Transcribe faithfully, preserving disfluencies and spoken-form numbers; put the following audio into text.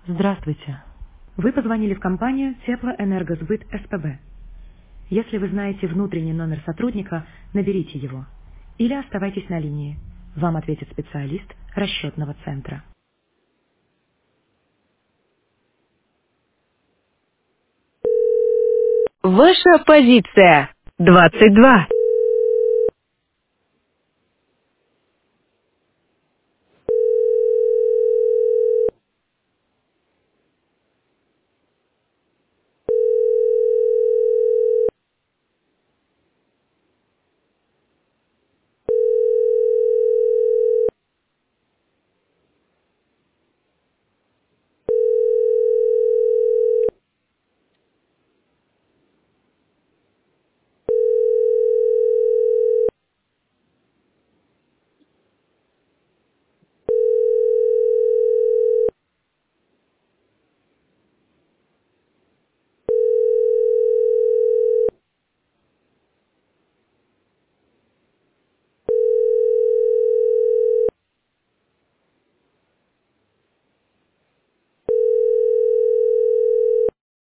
Здравствуйте. Вы позвонили в компанию Теплоэнергосбыт СПБ. Если вы знаете внутренний номер сотрудника, наберите его. Или оставайтесь на линии. Вам ответит специалист расчетного центра. Ваша позиция. двадцать два.